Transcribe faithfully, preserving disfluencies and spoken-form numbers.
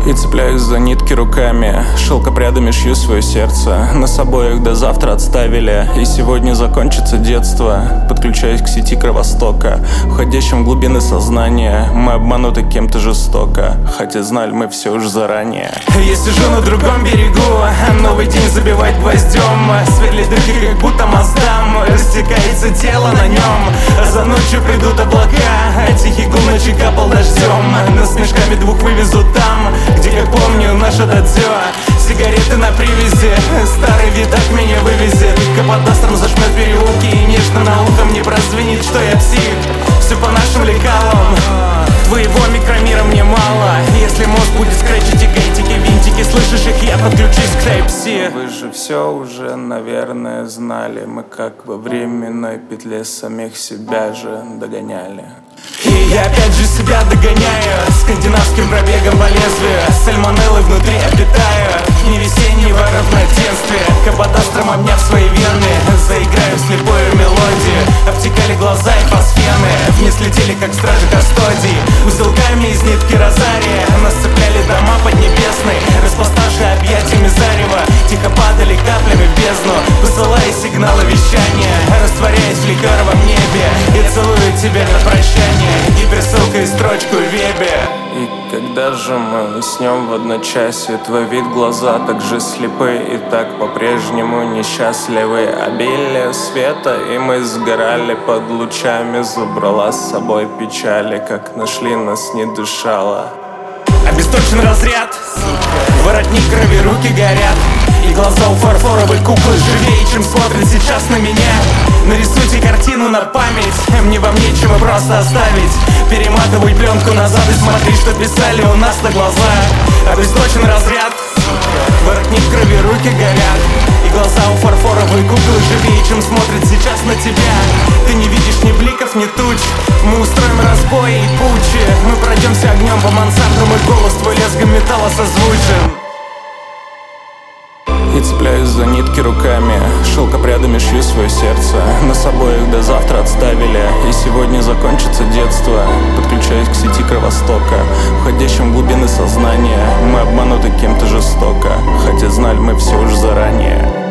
И цепляюсь за нитки руками, шелкопрядами шью свое сердце. Нас обоих до завтра отставили, и сегодня закончится детство. Подключаюсь к сети кровостока, входящим в глубины сознания. Мы обмануты кем-то жестоко, хотя знали мы все уж заранее. Я сижу на другом берегу, новый день забивать гвоздем. Сверлит дырки, как будто моздам, растекается тело на нем. А за ночью придут облака, тихий гул ночи капал дождем. Нас снежками двух вывезут там, где, как помню, наша дадзё. Сигареты на привязи, старый видак меня вывезет. Каподастром зажмет переулки, и нежно на ухо мне прозвенит, что я псих. Все по нашим лекалам, твоего микромира мне мало. Если мозг будет скретчить и гейтики, винтики, слышишь их, я подключусь к Type-C. Вы же все уже, наверное, знали. Мы как во временной петле самих себя же догоняли. И я опять же себя догоняю, скандинавским пробегом по лезвию. Сальмонеллы внутри обитаю, не весеннего равноденствия. Каподастром обняв свои вены, заиграю слепую мелодию. Обтекали глаза и фосфены, вниз летели, как стражи кастодии. Узелками из нитки розария нас цепляли дома поднебесной, распластавши объятиями зарева. Тихо падали каплями в бездну, посылая сигналы вещания. Растворяясь в ликеровом небе, я целую тебя на прощание и присылкой строчку в вебе. И когда же мы уснем в одночасье, твой вид, глаза так же слепы и так по-прежнему несчастливы. Обилие света, и мы сгорали под лучами. Забрала с собой печали, как нашли, нас не дышало. Обесточен разряд, воротник крови, руки горят, и глаза у фарфоровой куклы живее, чем смотрят сейчас на меня. Нарисуйте картину на память, мне вам нечего просто оставить. Перематывай пленку назад и смотри, что писали у нас на глазах. Обесточен разряд, воротник крови, руки горят, и глаза у фарфоровой куклы живее, чем смотрят сейчас на тебя. Ты не видишь ни бликов, ни туч, мы устроим разбой и пучи. Мы пройдемся огнем по мансарду, мой голос твой лязгом металла созвучен. И цепляюсь за нитки руками, шелкопрядами шью свое сердце. Нас обоих до завтра отставили, и сегодня закончится детство. Подключаюсь к сети кровостока, входящим в глубины сознания. Мы обмануты кем-то жестоко, хотя знали мы все уж заранее.